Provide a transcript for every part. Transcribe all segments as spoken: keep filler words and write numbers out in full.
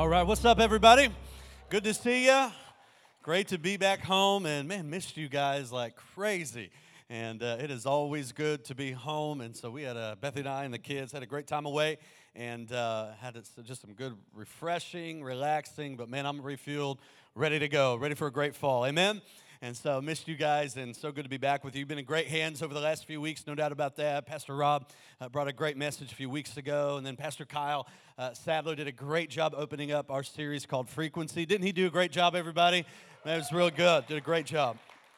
All right, what's up, everybody? Good to see you. Great to be back home, and man, missed you guys like crazy. And uh, it is always good to be home. And so we had uh, Bethany and I and the kids had a great time away, and uh, had it, just some good, refreshing, relaxing. But man, I'm refueled, ready to go, ready for a great fall. Amen. And so missed you guys, and so good to be back with you. You've been in great hands over the last few weeks, no doubt about that. Pastor Rob uh, brought a great message a few weeks ago, and then Pastor Kyle uh, Sadler did a great job opening up our series called Frequency. Didn't he do a great job, everybody? That was real good. Did a great job.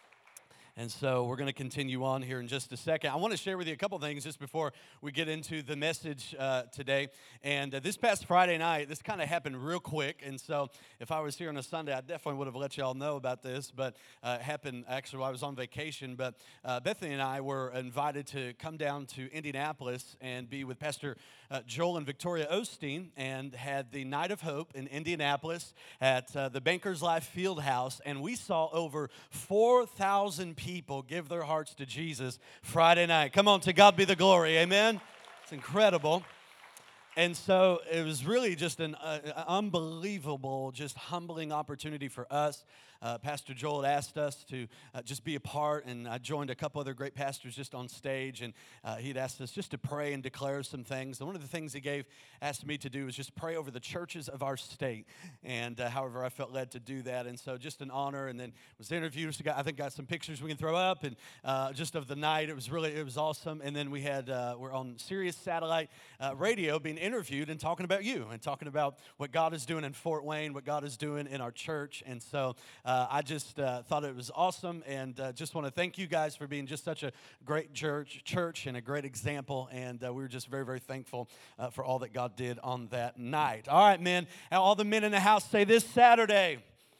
And so we're going to continue on here in just a second. I want to share with you a couple things just before we get into the message uh, today. And uh, this past Friday night, this kind of happened real quick. And so if I was here on a Sunday, I definitely would have let you all know about this. But uh, it happened actually while I was on vacation. But uh, Bethany and I were invited to come down to Indianapolis and be with Pastor uh, Joel and Victoria Osteen, and had the Night of Hope in Indianapolis at uh, the Bankers Life Fieldhouse. And we saw over four thousand people people give their hearts to Jesus Friday night. Come on, to God be the glory. Amen. It's incredible. And so it was really just an uh, unbelievable, just humbling opportunity for us. Uh, Pastor Joel had asked us to uh, just be a part, and I joined a couple other great pastors just on stage, and uh, he'd asked us just to pray and declare some things. And one of the things he gave, asked me to do was just pray over the churches of our state, and uh, however I felt led to do that. And so just an honor, and then was interviewed. So got, I think got some pictures we can throw up, and uh, just of the night. It was really, it was awesome. And then we had, uh, we're on Sirius Satellite uh, Radio being interviewed and talking about you, and talking about what God is doing in Fort Wayne, what God is doing in our church. And so uh, I just uh, thought it was awesome, and uh, just want to thank you guys for being just such a great church, church and a great example. And uh, we were just very, very thankful uh, for all that God did on that night. All right, men. All the men in the house say this Saturday.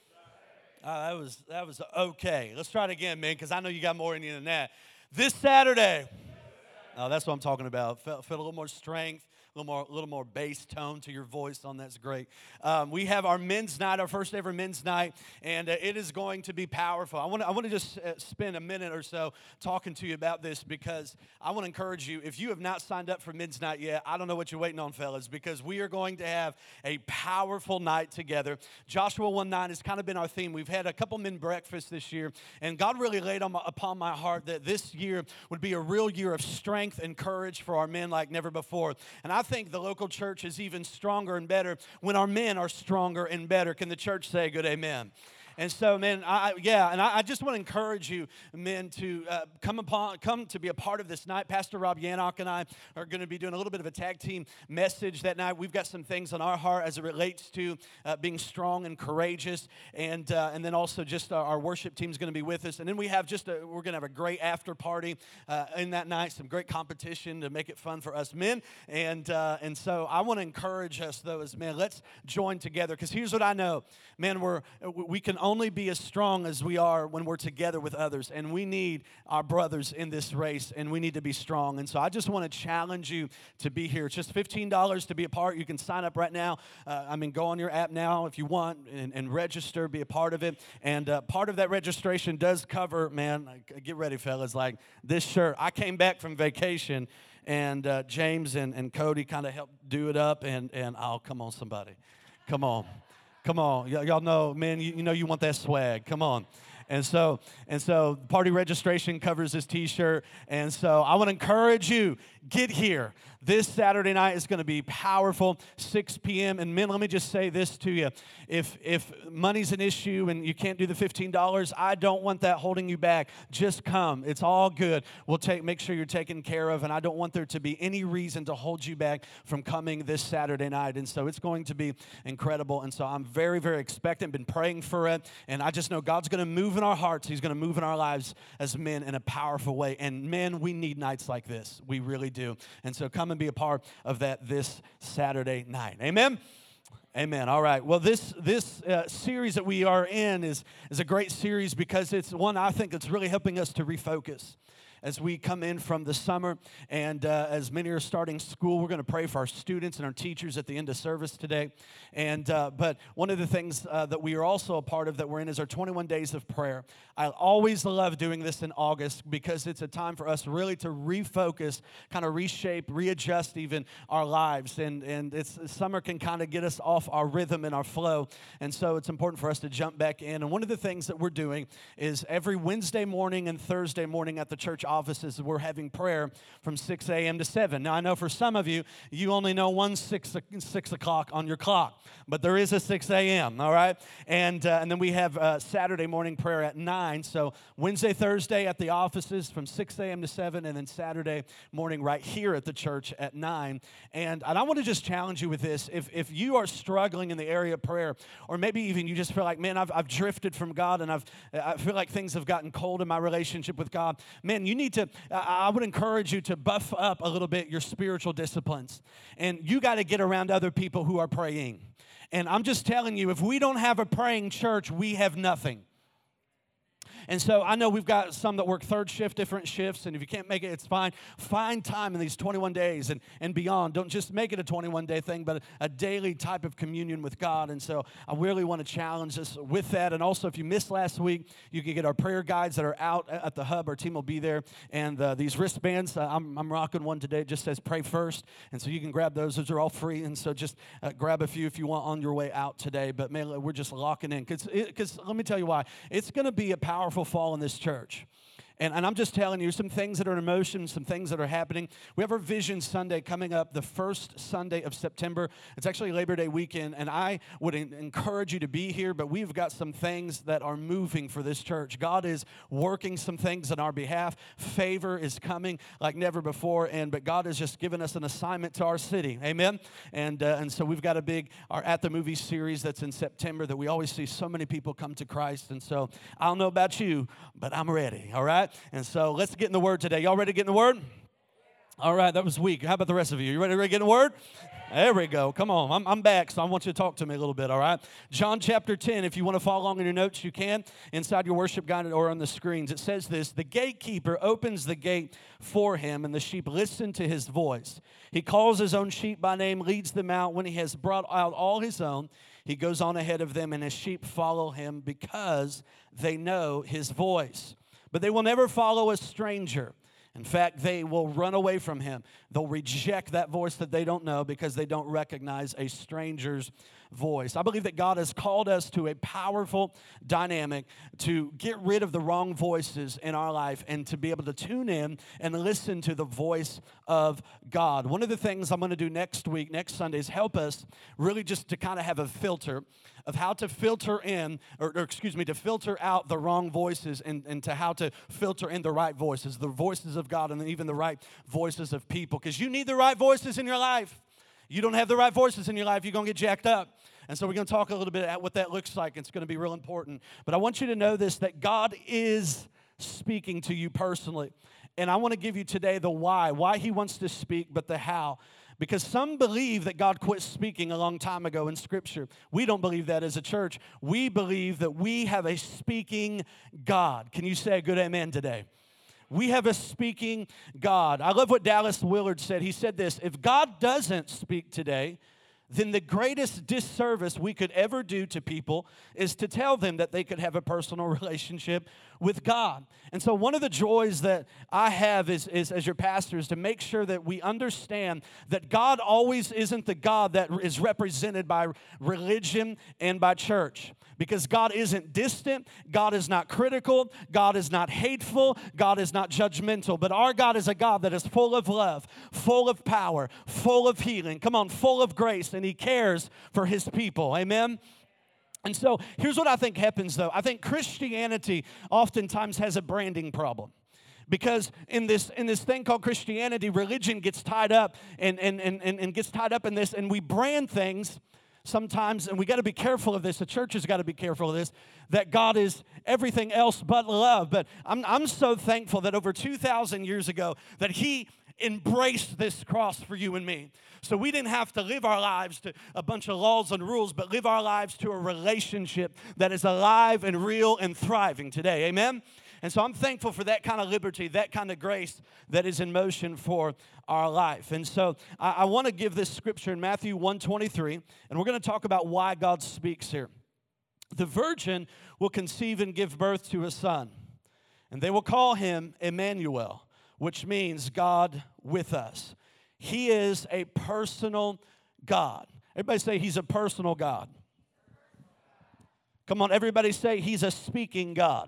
Uh, that was that was okay. Let's try it again, man, because I know you got more in you than that. This Saturday. Oh, that's what I'm talking about. Felt, felt a little more strength. A little more, a little more bass tone to your voice on that's great. Um, we have our men's night, our first ever men's night, and uh, it is going to be powerful. I want to, I want to just uh, spend a minute or so talking to you about this, because I want to encourage you. If you have not signed up for men's night yet, I don't know what you're waiting on, fellas, because we are going to have a powerful night together. Joshua one nine has kind of been our theme. We've had a couple men breakfasts this year, and God really laid on my, upon my heart that this year would be a real year of strength and courage for our men like never before. And I I think the local church is even stronger and better when our men are stronger and better. Can the church say a good amen? And so, man, I, yeah, and I, I just want to encourage you, men, to uh, come upon, come to be a part of this night. Pastor Rob Yannock and I are going to be doing a little bit of a tag team message that night. We've got some things on our heart as it relates to uh, being strong and courageous, and uh, and then also just our, our worship team is going to be with us. And then we have just a, we're going to have a great after party uh, in that night, some great competition to make it fun for us men. And uh, and so I want to encourage us, though, as men, let's join together, because here's what I know, man, we're we can only be as strong as we are when we're together with others, and we need our brothers in this race, and we need to be strong. And so I just want to challenge you to be here. It's just fifteen dollars to be a part. You can sign up right now. Uh, I mean, go on your app now if you want, and, and register, be a part of it. And uh, part of that registration does cover, man, get ready, fellas, like this shirt. I came back from vacation, and uh, James and, and Cody kind of helped do it up, and, and oh, come on, somebody. Come on. Come on, y- y'all know, man, you, you know you want that swag. Come on. And so, and so party registration covers this T-shirt. And so I want to encourage you, get here. This Saturday night is going to be powerful, six p.m. And men, let me just say this to you. If if money's an issue and you can't do the fifteen dollars, I don't want that holding you back. Just come. It's all good. We'll take make sure you're taken care of. And I don't want there to be any reason to hold you back from coming this Saturday night. And so it's going to be incredible. And so I'm very, very expectant, been praying for it. And I just know God's going to move in our hearts. He's going to move in our lives as men in a powerful way. And men, we need nights like this. We really do. And so come and be a part of that this Saturday night. Amen? Amen. All right. Well, this this uh, series that we are in is, is a great series, because it's one I think that's really helping us to refocus. as we come in from the summer. And uh, as many are starting school, we're going to pray for our students and our teachers at the end of service today. And uh, but one of the things uh, that we are also a part of that we're in is our twenty-one days of prayer. I always love doing this in August because it's a time for us really to refocus, kind of reshape, readjust even our lives. And, and it's summer can kind of get us off our rhythm and our flow. And so it's important for us to jump back in. And one of the things that we're doing is every Wednesday morning and Thursday morning at the church offices, we're having prayer from six a.m. to seven. Now, I know for some of you, you only know one six, six o'clock on your clock, but there is a six a.m., all right? And, uh, and then we have uh, Saturday morning prayer at nine. So Wednesday, Thursday at the offices from six a.m. to seven, and then Saturday morning right here at the church at nine. And, and I want to just challenge you with this. If, if you are struggling in the area of prayer, or maybe even you just feel like, man, I've, I've drifted from God, and I've, I feel like things have gotten cold in my relationship with God, man, you need to, I would encourage you to buff up a little bit your spiritual disciplines. And you got to get around other people who are praying. And I'm just telling you, if we don't have a praying church, we have nothing. And so I know we've got some that work third shift, different shifts, and if you can't make it, it's fine. Find time in these twenty-one days and, and beyond. Don't just make it a twenty-one day thing, but a, a daily type of communion with God. And so I really want to challenge us with that. And also, if you missed last week, you can get our prayer guides that are out at the hub. Our team will be there. And uh, these wristbands, uh, I'm, I'm rocking one today. It just says pray first. And so you can grab those. Those are all free. And so just uh, grab a few if you want on your way out today. But man, we're just locking in. Because let me tell you why. It's going to be a powerful fall in this church. And, and I'm just telling you some things that are in motion, some things that are happening. We have our Vision Sunday coming up the first Sunday of September. It's actually Labor Day weekend, and I would en- encourage you to be here, but we've got some things that are moving for this church. God is working some things on our behalf. Favor is coming like never before, and but God has just given us an assignment to our city. Amen? And, uh, and so we've got a big, our At the Movies series that's in September that we always see so many people come to Christ. And so I don't know about you, but I'm ready, all right? And so let's get in the Word today. Y'all ready to get in the Word? All right, that was weak. How about the rest of you? You ready to get in the Word? There we go. Come on. I'm, I'm back, so I want you to talk to me a little bit, all right? John chapter ten, if you want to follow along in your notes, you can. Inside your worship guide or on the screens, it says this: the gatekeeper opens the gate for him, and the sheep listen to his voice. He calls his own sheep by name, leads them out. When he has brought out all his own, he goes on ahead of them, and his sheep follow him because they know his voice. But they will never follow a stranger. In fact, they will run away from him. They'll reject that voice that they don't know because they don't recognize a stranger's voice. I believe that God has called us to a powerful dynamic to get rid of the wrong voices in our life and to be able to tune in and listen to the voice of God. One of the things I'm going to do next week, next Sunday, is help us really just to kind of have a filter of how to filter in, or, or excuse me, to filter out the wrong voices and, and to how to filter in the right voices, the voices of God and even the right voices of people. Because you need the right voices in your life. You don't have the right voices in your life, you're going to get jacked up. And so we're going to talk a little bit about what that looks like. It's going to be real important. But I want you to know this, that God is speaking to you personally. And I want to give you today the why, why he wants to speak, but the how. Because some believe that God quit speaking a long time ago in Scripture. We don't believe that as a church. We believe that we have a speaking God. Can you say a good amen today? We have a speaking God. I love what Dallas Willard said. He said this: if God doesn't speak today, then the greatest disservice we could ever do to people is to tell them that they could have a personal relationship with God. And so one of the joys that I have is, is as your pastor is to make sure that we understand that God always isn't the God that is represented by religion and by church. Because God isn't distant, God is not critical, God is not hateful, God is not judgmental. But our God is a God that is full of love, full of power, full of healing. Come on, full of grace, and he cares for his people. Amen? And so here's what I think happens, though. I think Christianity oftentimes has a branding problem. Because in this in this thing called Christianity, religion gets tied up and, and, and, and gets tied up in this, and we brand things sometimes, and we got to be careful of this. The church has got to be careful of this, that God is everything else but love. But I'm, I'm so thankful that over two thousand years ago, that he embraced this cross for you and me. So we didn't have to live our lives to a bunch of laws and rules, but live our lives to a relationship that is alive and real and thriving today. Amen? And so I'm thankful for that kind of liberty, that kind of grace that is in motion for our life. And so I, I want to give this scripture in Matthew one twenty-three, and we're going to talk about why God speaks here. The virgin will conceive and give birth to a son, and they will call him Emmanuel, which means God with us. He is a personal God. Everybody say he's a personal God. Come on, everybody say he's a speaking God.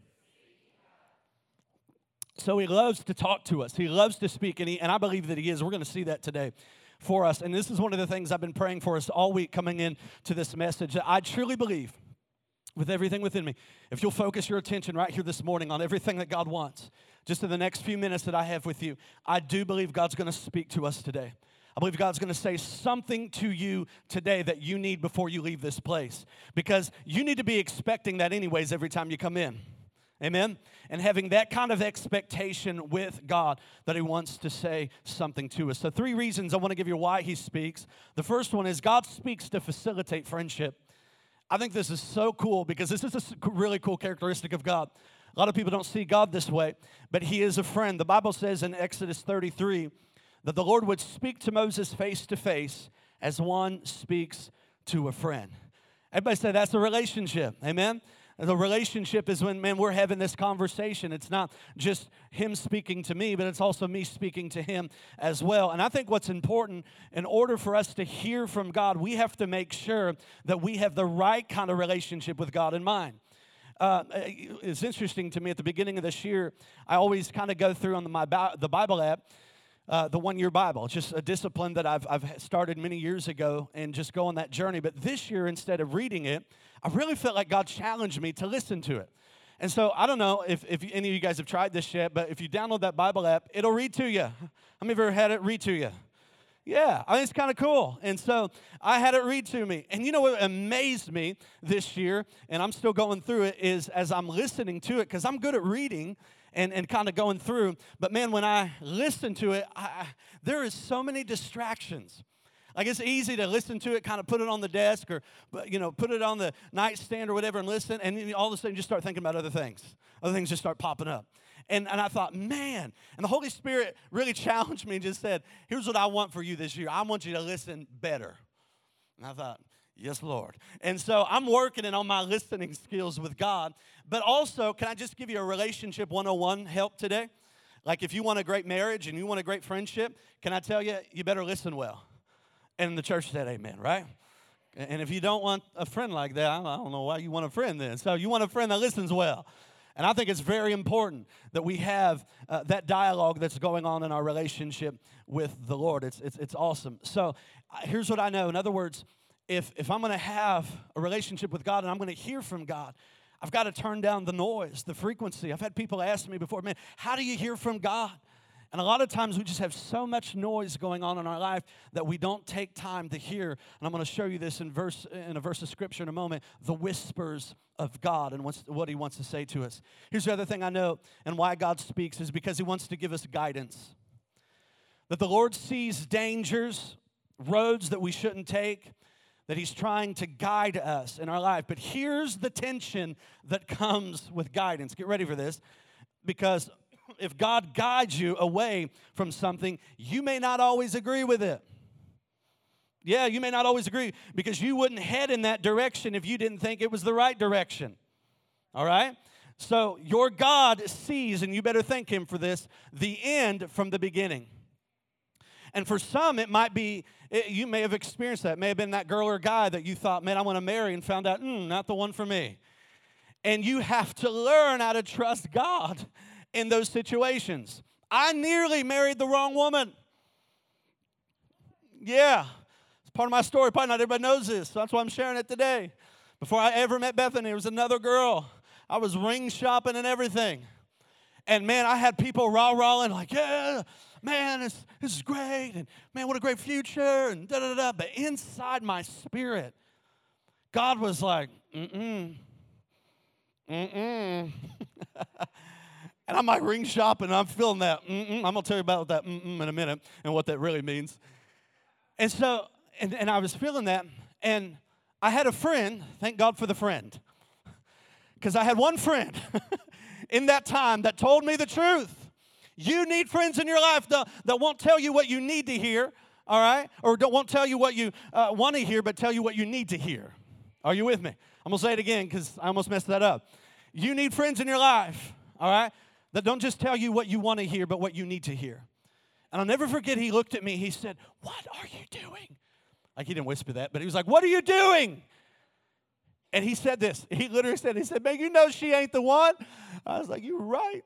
So he loves to talk to us. He loves to speak, and, he, and I believe that he is. We're going to see that today for us. And this is one of the things I've been praying for us all week coming in to this message. I truly believe with everything within me, if you'll focus your attention right here this morning on everything that God wants, just in the next few minutes that I have with you, I do believe God's going to speak to us today. I believe God's going to say something to you today that you need before you leave this place, because you need to be expecting that anyways every time you come in. Amen? And having that kind of expectation with God that he wants to say something to us. So three reasons I want to give you why he speaks. The first one is God speaks to facilitate friendship. I think this is so cool because this is a really cool characteristic of God. A lot of people don't see God this way, but he is a friend. The Bible says in Exodus thirty-three that the Lord would speak to Moses face to face as one speaks to a friend. Everybody say that's a relationship. Amen? The relationship is when, man, we're having this conversation. It's not just him speaking to me, but it's also me speaking to him as well. And I think what's important, in order for us to hear from God, we have to make sure that we have the right kind of relationship with God in mind. Uh, it's interesting to me, at the beginning of this year, I always kind of go through on the, my, the Bible app, Uh, the one-year Bible. It's just a discipline that I've, I've started many years ago and just go on that journey. But this year, instead of reading it, I really felt like God challenged me to listen to it. And so I don't know if, if any of you guys have tried this yet, but if you download that Bible app, it'll read to you. How many of you ever had it read to you? Yeah, I think it's kind of cool. And so I had it read to me. And you know what amazed me this year, and I'm still going through it, is as I'm listening to it, because I'm good at reading, and, and kind of going through. But, man, when I listen to it, I, I, there is so many distractions. Like, it's easy to listen to it, kind of put it on the desk or, you know, put it on the nightstand or whatever and listen, and then all of a sudden you just start thinking about other things. Other things just start popping up. And, and I thought, man, and the Holy Spirit really challenged me and just said, here's what I want for you this year. I want you to listen better. And I thought, yes, Lord. And so I'm working on my listening skills with God. But also, can I just give you a relationship one oh one help today? Like, if you want a great marriage and you want a great friendship, can I tell you, you better listen well. And the church said amen, right? And if you don't want a friend like that, I don't know why you want a friend then. So you want a friend that listens well. And I think it's very important that we have uh, that dialogue that's going on in our relationship with the Lord. It's, it's, it's awesome. So uh, here's what I know. In other words, if, if I'm going to have a relationship with God and I'm going to hear from God, I've got to turn down the noise, the frequency. I've had people ask me before, man, how do you hear from God? And a lot of times we just have so much noise going on in our life that we don't take time to hear. And I'm going to show you this in verse in a verse of Scripture in a moment, the whispers of God and what's, what he wants to say to us. Here's the other thing I know and why God speaks is because he wants to give us guidance. That the Lord sees dangers, roads that we shouldn't take, that he's trying to guide us in our life. But here's the tension that comes with guidance. Get ready for this, because if God guides you away from something, you may not always agree with it. Yeah, you may not always agree, because you wouldn't head in that direction if you didn't think it was the right direction. All right? So your God sees, and you better thank him for this, the end from the beginning. And for some, it might be, it, you may have experienced that. It may have been that girl or guy that you thought, man, I want to marry, and found out, mm, not the one for me. And you have to learn how to trust God in those situations. I nearly married the wrong woman. Yeah, it's part of my story. Probably not everybody knows this, so that's why I'm sharing it today. Before I ever met Bethany, there was another girl. I was ring shopping and everything. And, man, I had people rah-rahing like, yeah, man, this, this is great. And, man, what a great future. And da-da-da. But inside my spirit, God was like, mm-mm, mm-mm. And I'm like ring shopping, and I'm feeling that mm-mm. I'm going to tell you about that mm-mm in a minute and what that really means. And so, and, and I was feeling that, and I had a friend. Thank God for the friend. Because I had one friend in that time that told me the truth. You need friends in your life that, that won't tell you what you need to hear, all right? Or don't, won't tell you what you uh, want to hear, but tell you what you need to hear. Are you with me? I'm going to say it again because I almost messed that up. You need friends in your life, all right, that don't just tell you what you want to hear, but what you need to hear. And I'll never forget, he looked at me, he said, "What are you doing?" Like, he didn't whisper that, but he was like, "What are you doing?" And he said this. He literally said, he said, "Man, you know she ain't the one." I was like, "You're right.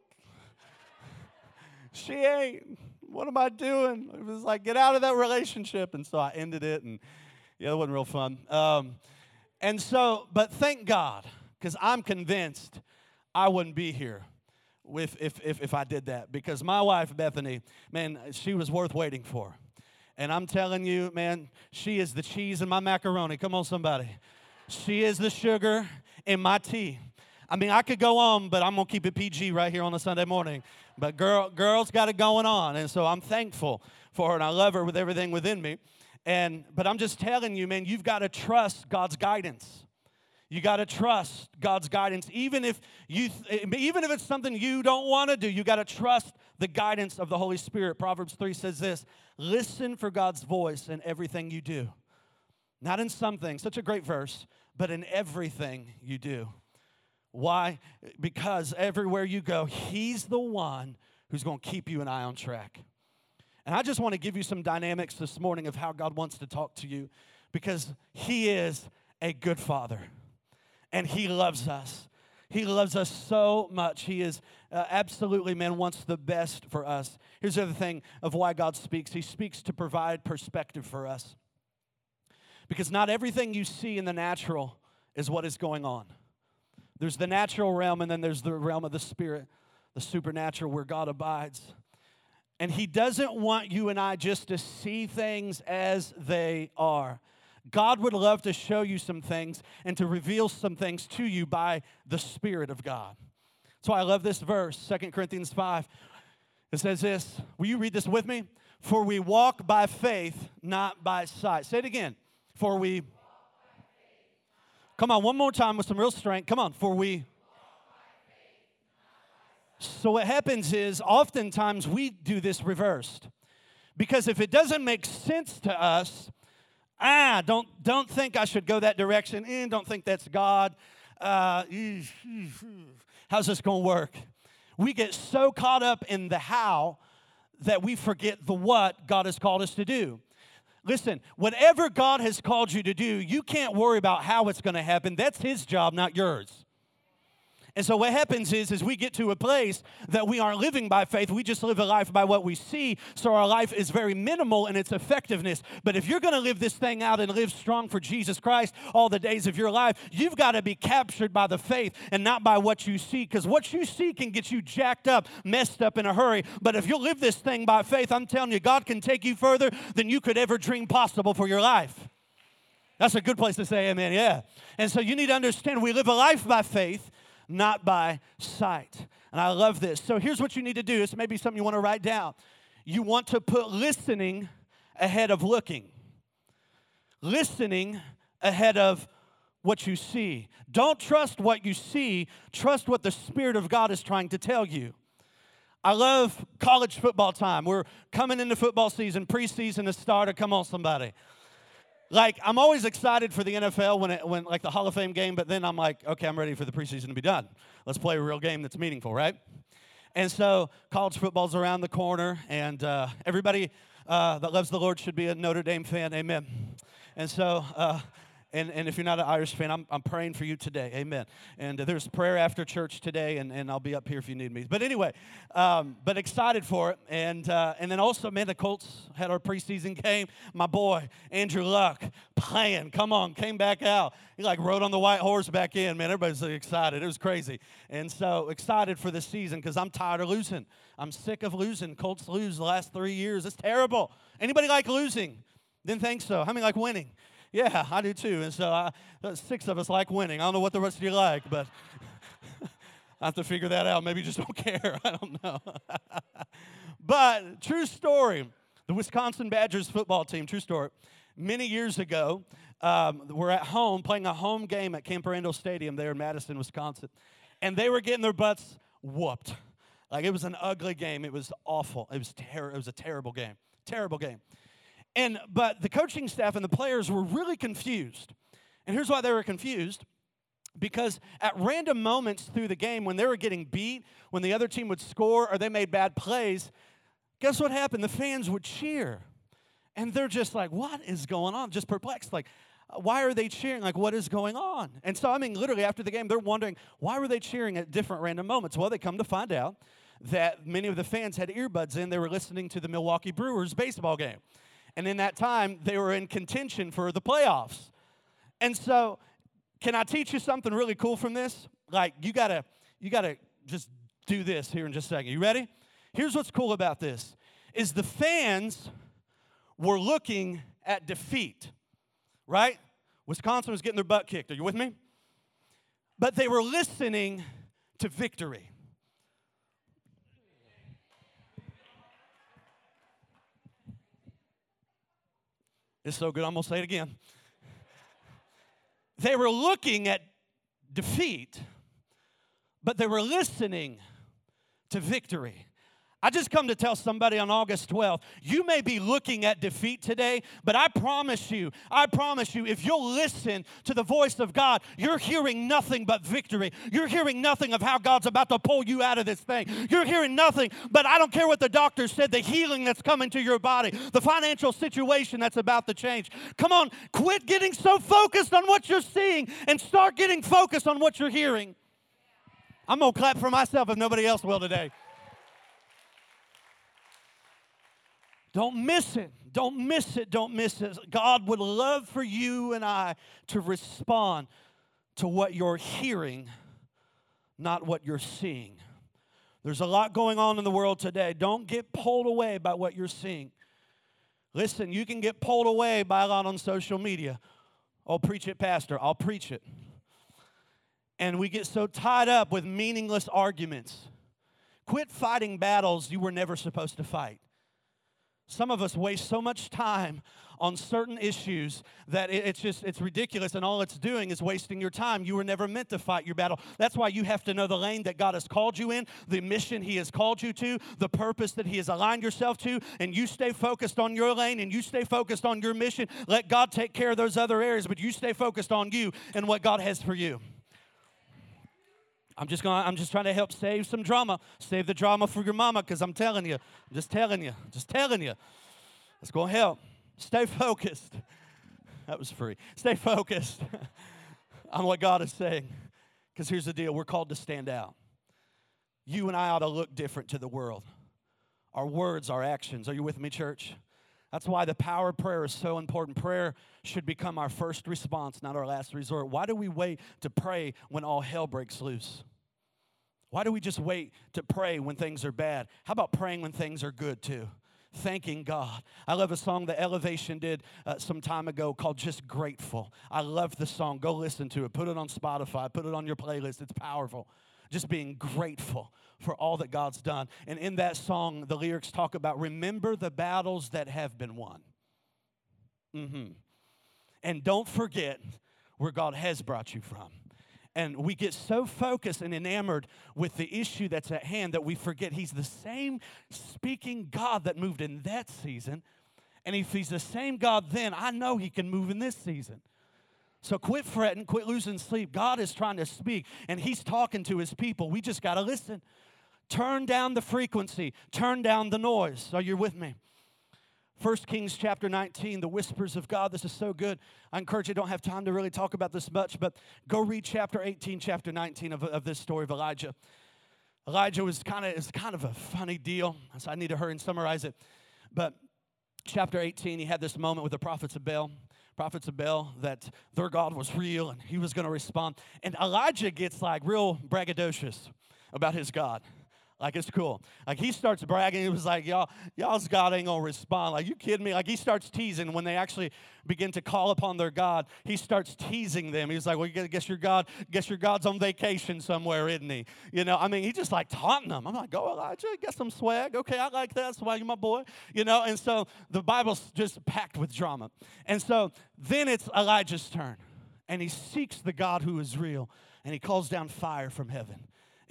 She ain't. What am I doing?" It was like, get out of that relationship. And so I ended it, and yeah, it wasn't real fun. Um, and so, but thank God, because I'm convinced I wouldn't be here if, if, if, if I did that. Because my wife, Bethany, man, she was worth waiting for. And I'm telling you, man, she is the cheese in my macaroni. Come on, somebody. She is the sugar in my tea. I mean, I could go on, but I'm going to keep it P G right here on a Sunday morning. But girl, girls got it going on, and so I'm thankful for her, and I love her with everything within me. And But I'm just telling you, man, you've got to trust God's guidance. You got to trust God's guidance. Even if you, even if it's something you don't want to do, you got to trust the guidance of the Holy Spirit. Proverbs three says this: listen for God's voice in everything you do. Not in some things, such a great verse, but in everything you do. Why? Because everywhere you go, He's the one who's going to keep you and I on track. And I just want to give you some dynamics this morning of how God wants to talk to you, because He is a good Father, and He loves us. He loves us so much. He is uh, absolutely, man, wants the best for us. Here's the other thing of why God speaks. He speaks to provide perspective for us. Because not everything you see in the natural is what is going on. There's the natural realm, and then there's the realm of the spirit, the supernatural, where God abides. And He doesn't want you and I just to see things as they are. God would love to show you some things and to reveal some things to you by the Spirit of God. That's why I love this verse, Second Corinthians five. It says this. Will you read this with me? For we walk by faith, not by sight. Say it again. For we... Come on, one more time with some real strength. Come on, for we... So what happens is, oftentimes we do this reversed. Because if it doesn't make sense to us, ah, don't, don't think I should go that direction. Eh, don't think that's God. Uh, how's this going to work? We get so caught up in the how that we forget the what God has called us to do. Listen, whatever God has called you to do, you can't worry about how it's going to happen. That's His job, not yours. And so what happens is, is we get to a place that we aren't living by faith. We just live a life by what we see. So our life is very minimal in its effectiveness. But if you're going to live this thing out and live strong for Jesus Christ all the days of your life, you've got to be captured by the faith and not by what you see. Because what you see can get you jacked up, messed up in a hurry. But if you'll live this thing by faith, I'm telling you, God can take you further than you could ever dream possible for your life. That's a good place to say amen, yeah. And so you need to understand, we live a life by faith, not by sight. And I love this. So here's what you need to do. This may be something you want to write down. You want to put listening ahead of looking. Listening ahead of what you see. Don't trust what you see. Trust what the Spirit of God is trying to tell you. I love college football time. We're coming into football season. Preseason has started. Come on, somebody. Like, I'm always excited for the N F L when, it, when like, the Hall of Fame game, but then I'm like, okay, I'm ready for the preseason to be done. Let's play a real game that's meaningful, right? And so college football's around the corner, and uh, everybody uh, that loves the Lord should be a Notre Dame fan, amen. And so... Uh, And, and if you're not an Irish fan, I'm, I'm praying for you today. Amen. And uh, there's prayer after church today, and, and I'll be up here if you need me. But anyway, um, but excited for it. And uh, and then also, man, the Colts had our preseason game. My boy, Andrew Luck, playing. Come on, came back out. He like rode on the white horse back in. Man, everybody's excited. It was crazy. And so excited for this season because I'm tired of losing. I'm sick of losing. Colts lose the last three years. It's terrible. Anybody like losing? Didn't think so. How many like winning? Yeah, I do too. And so I, six of us like winning. I don't know what the rest of you like, but I have to figure that out. Maybe you just don't care. I don't know. But true story, the Wisconsin Badgers football team, true story. Many years ago, um, we're at home playing a home game at Camp Randall Stadium there in Madison, Wisconsin. And they were getting their butts whooped. Like, it was an ugly game. It was awful. It was ter- It was a terrible game. Terrible game. And but the coaching staff and the players were really confused. And here's why they were confused. Because at random moments through the game, when they were getting beat, when the other team would score or they made bad plays, guess what happened? The fans would cheer. And they're just like, what is going on? Just perplexed. Like, why are they cheering? Like, what is going on? And so, I mean, literally after the game, they're wondering, why were they cheering at different random moments? Well, they come to find out that many of the fans had earbuds in. They were listening to the Milwaukee Brewers baseball game. And in that time, they were in contention for the playoffs. And so, can I teach you something really cool from this? Like, you gotta, you gotta just do this here in just a second. You ready? Here's what's cool about this, is the fans were looking at defeat, right? Wisconsin was getting their butt kicked. Are you with me? But they were listening to victory. It's so good, I'm going to say it again. They were looking at defeat, but they were listening to victory. I just come to tell somebody on August twelfth, you may be looking at defeat today, but I promise you, I promise you, if you'll listen to the voice of God, you're hearing nothing but victory. You're hearing nothing of how God's about to pull you out of this thing. You're hearing nothing, but I don't care what the doctor said, the healing that's coming to your body, the financial situation that's about to change. Come on, quit getting so focused on what you're seeing and start getting focused on what you're hearing. I'm going to clap for myself if nobody else will today. Don't miss it. Don't miss it. Don't miss it. God would love for you and I to respond to what you're hearing, not what you're seeing. There's a lot going on in the world today. Don't get pulled away by what you're seeing. Listen, you can get pulled away by a lot on social media. Oh, preach it, Pastor. I'll preach it. And we get so tied up with meaningless arguments. Quit fighting battles you were never supposed to fight. Some of us waste so much time on certain issues that it's just, it's ridiculous, and all it's doing is wasting your time. You were never meant to fight your battle. That's why you have to know the lane that God has called you in, the mission He has called you to, the purpose that He has aligned yourself to, and you stay focused on your lane, and you stay focused on your mission. Let God take care of those other areas, but you stay focused on you and what God has for you. I'm just going. I'm just trying to help save some drama. Save the drama for your mama, because I'm telling you, I'm just telling you, just telling you. It's going to help. Stay focused. That was free. Stay focused on what God is saying, because here's the deal. We're called to stand out. You and I ought to look different to the world. Our words, our actions. Are you with me, church? That's why the power of prayer is so important. Prayer should become our first response, not our last resort. Why do we wait to pray when all hell breaks loose? Why do we just wait to pray when things are bad? How about praying when things are good too? Thanking God. I love a song that Elevation did uh, some time ago called Just Grateful. I love the song. Go listen to it. Put it on Spotify. Put it on your playlist. It's powerful. Just being grateful for all that God's done. And in that song, the lyrics talk about remember the battles that have been won. Mm-hmm. And don't forget where God has brought you from. And we get so focused and enamored with the issue that's at hand that we forget He's the same speaking God that moved in that season. And if He's the same God then, I know He can move in this season. So quit fretting, quit losing sleep. God is trying to speak, and He's talking to His people. We just got to listen. Turn down the frequency. Turn down the noise. Are you with me? First Kings chapter nineteen, the whispers of God. This is so good. I encourage you, don't have time to really talk about this much, but go read chapter eighteen, chapter nineteen of, of this story of Elijah. Elijah was kind of, it's kind of a funny deal, so I need to hurry and summarize it. But chapter eighteen, he had this moment with the prophets of Baal. Prophets of Baal, that their God was real and He was going to respond. And Elijah gets like real braggadocious about his God. Like, it's cool. Like, he starts bragging. He was like, y'all, y'all's God ain't going to respond. Like, you kidding me? Like, he starts teasing when they actually begin to call upon their God. He starts teasing them. He's like, well, you guess your God, guess your God's on vacation somewhere, isn't he? You know, I mean, he just like taunting them. I'm like, go, Elijah, get some swag. Okay, I like that. Swag, you my boy. You know, and so the Bible's just packed with drama. And so then it's Elijah's turn. And he seeks the God who is real. And he calls down fire from heaven.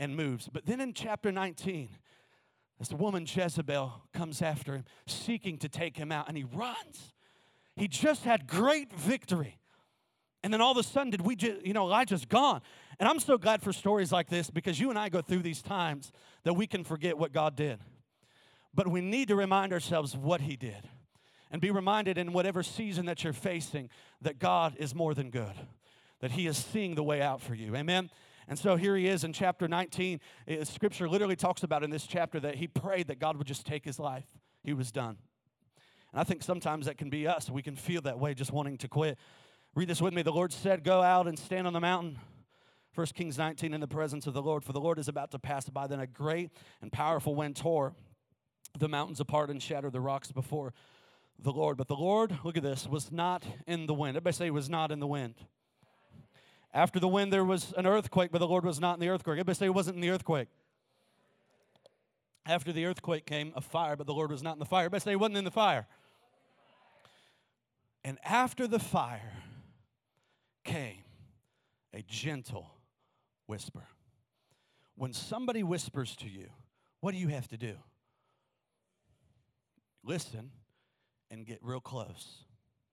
and moves. But then in chapter nineteen, this woman Jezebel comes after him, seeking to take him out, and he runs. He just had great victory. And then all of a sudden, did we just, you know, Elijah's gone. And I'm so glad for stories like this, because you and I go through these times that we can forget what God did. But we need to remind ourselves of what he did. And be reminded in whatever season that you're facing that God is more than good, that he is seeing the way out for you. Amen? And so here he is in chapter nineteen. Scripture literally talks about in this chapter that he prayed that God would just take his life. He was done. And I think sometimes that can be us. We can feel that way, just wanting to quit. Read this with me. The Lord said, go out and stand on the mountain. First Kings nineteen, in the presence of the Lord. For the Lord is about to pass by. Then a great and powerful wind tore the mountains apart and shattered the rocks before the Lord. But the Lord, look at this, was not in the wind. Everybody say he was not in the wind. After the wind, there was an earthquake, but the Lord was not in the earthquake. Everybody say he wasn't in the earthquake. After the earthquake came a fire, but the Lord was not in the fire. Everybody say he wasn't in the fire. And after the fire came a gentle whisper. When somebody whispers to you, what do you have to do? Listen and get real close.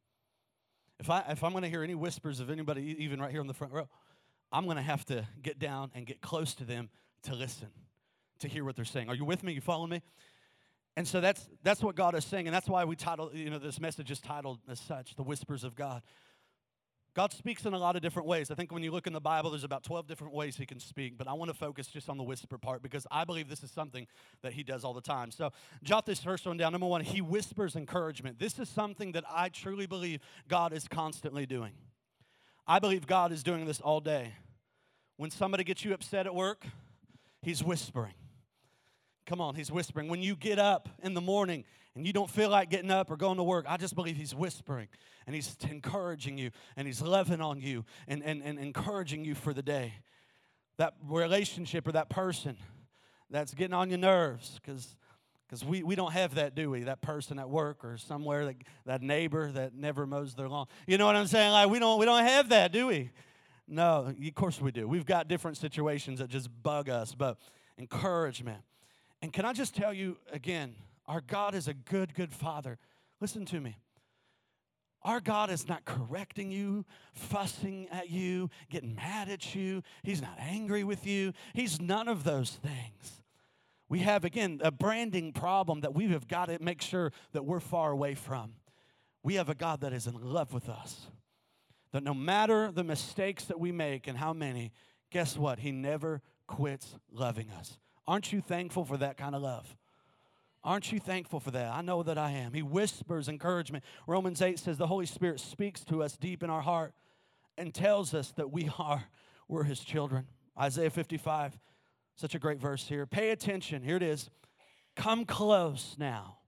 If, I, if I'm going to hear any whispers of anybody, even right here on the front row, I'm going to have to get down and get close to them to listen, to hear what they're saying. Are you with me? You following me? And so that's that's what God is saying, and that's why we title, you know, this message is titled as such, The Whispers of God. God speaks in a lot of different ways. I think when you look in the Bible, there's about twelve different ways he can speak, but I want to focus just on the whisper part because I believe this is something that he does all the time. So jot this first one down. Number one, he whispers encouragement. This is something that I truly believe God is constantly doing. I believe God is doing this all day. When somebody gets you upset at work, he's whispering. Come on, he's whispering. When you get up in the morning and you don't feel like getting up or going to work, I just believe he's whispering. And he's encouraging you, and he's loving on you and, and, and encouraging you for the day. That relationship or that person that's getting on your nerves, because because we, we don't have that, do we? That person at work or somewhere, that, that neighbor that never mows their lawn. You know what I'm saying? Like, we don't we don't have that, do we? No, of course we do. We've got different situations that just bug us, but encouragement. And can I just tell you again, our God is a good, good Father. Listen to me. Our God is not correcting you, fussing at you, getting mad at you. He's not angry with you. He's none of those things. We have, again, a branding problem that we have got to make sure that we're far away from. We have a God that is in love with us. That no matter the mistakes that we make and how many, guess what? He never quits loving us. Aren't you thankful for that kind of love? Aren't you thankful for that? I know that I am. He whispers encouragement. Romans eight says the Holy Spirit speaks to us deep in our heart and tells us that we are, we're his children. Isaiah fifty-five, such a great verse here. Pay attention. Here it is. Come close now.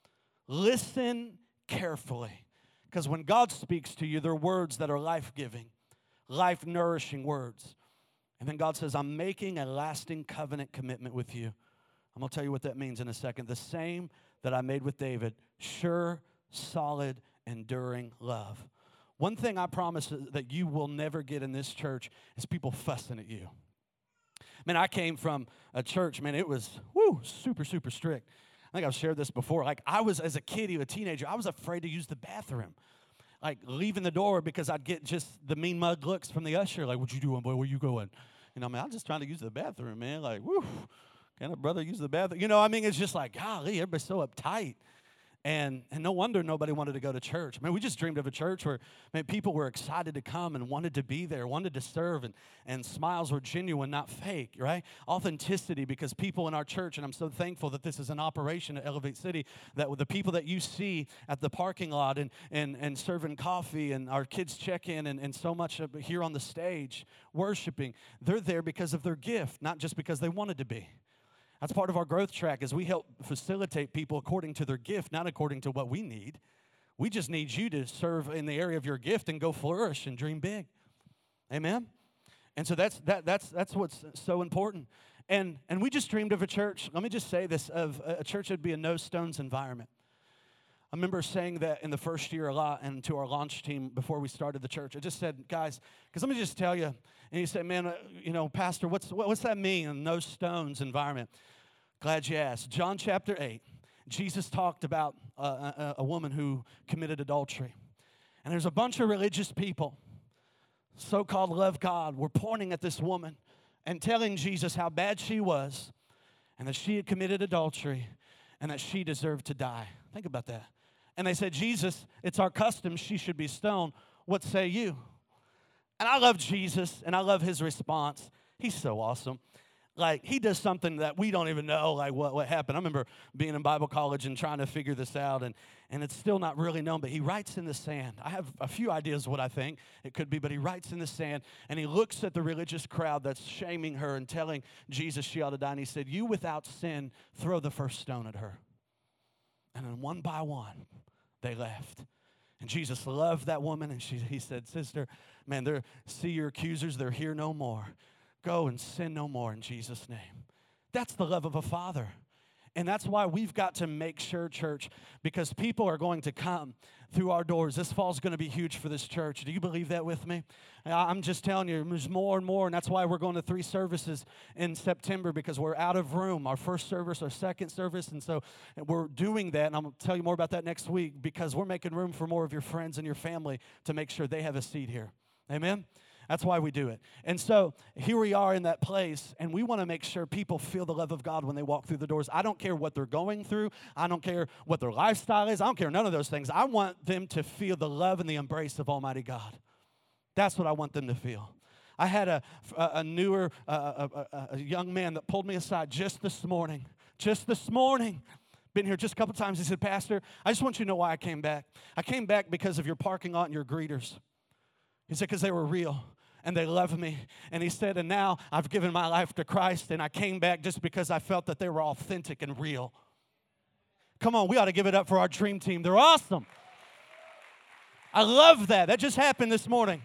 Listen carefully. Because when God speaks to you, they're words that are life-giving, life-nourishing words. And then God says, I'm making a lasting covenant commitment with you. I'm going to tell you what that means in a second. The same that I made with David, sure, solid, enduring love. One thing I promise that you will never get in this church is people fussing at you. Man, I came from a church, man, it was, whoo, super, super strict. I think I've shared this before. Like, I was, as a kid, a teenager, I was afraid to use the bathroom. Like, leaving the door because I'd get just the mean mug looks from the usher. Like, what you doing, boy? Where you going? You know, I mean, I'm just trying to use the bathroom, man. Like, whoo, can a brother use the bathroom? You know, I mean, it's just like, golly, everybody's so uptight. And and no wonder nobody wanted to go to church. Man, we just dreamed of a church where, man, people were excited to come and wanted to be there, wanted to serve, and, and smiles were genuine, not fake, right? Authenticity, because people in our church, and I'm so thankful that this is an operation at Elevate City, that with the people that you see at the parking lot and and, and serving coffee and our kids check in and, and so much here on the stage worshiping, they're there because of their gift, not just because they wanted to be. That's part of our growth track, is we help facilitate people according to their gift, not according to what we need. We just need you to serve in the area of your gift and go flourish and dream big. Amen? And so that's that that's that's what's so important. And and we just dreamed of a church, let me just say this, of a church that would be a no stones environment. I remember saying that in the first year a lot and to our launch team before we started the church. I just said, guys, because let me just tell you. And he said, man, uh, you know, Pastor, what's what, what's that mean in no stones environment? Glad you asked. John chapter eight, Jesus talked about uh, a, a woman who committed adultery. And there's a bunch of religious people, so-called love God, were pointing at this woman and telling Jesus how bad she was and that she had committed adultery and that she deserved to die. Think about that. And they said, Jesus, it's our custom. She should be stoned. What say you? And I love Jesus, and I love his response. He's so awesome. Like, he does something that we don't even know, like, what, what happened. I remember being in Bible college and trying to figure this out, and, and it's still not really known, but he writes in the sand. I have a few ideas what I think it could be, but he writes in the sand, and he looks at the religious crowd that's shaming her and telling Jesus she ought to die, and he said, you without sin, throw the first stone at her. And then one by one, they left. And Jesus loved that woman, and she, he said, sister, man, they're, see your accusers, they're here no more. Go and sin no more in Jesus' name. That's the love of a father. And that's why we've got to make sure, church, because people are going to come through our doors. This fall's going to be huge for this church. Do you believe that with me? I'm just telling you, there's more and more, and that's why we're going to three services in September, because we're out of room. Our first service, our second service, and so we're doing that, and I'm going to tell you more about that next week, because we're making room for more of your friends and your family to make sure they have a seat here. Amen? That's why we do it. And so here we are in that place, and we want to make sure people feel the love of God when they walk through the doors. I don't care what they're going through. I don't care what their lifestyle is. I don't care none of those things. I want them to feel the love and the embrace of Almighty God. That's what I want them to feel. I had a, a, a newer, uh, a, a, a young man that pulled me aside just this morning. Just this morning. Been here just a couple times. He said, Pastor, I just want you to know why I came back. I came back because of your parking lot and your greeters. He said, because they were real and they loved me. And he said, and now I've given my life to Christ, and I came back just because I felt that they were authentic and real. Come on, we ought to give it up for our dream team. They're awesome. I love that. That just happened this morning.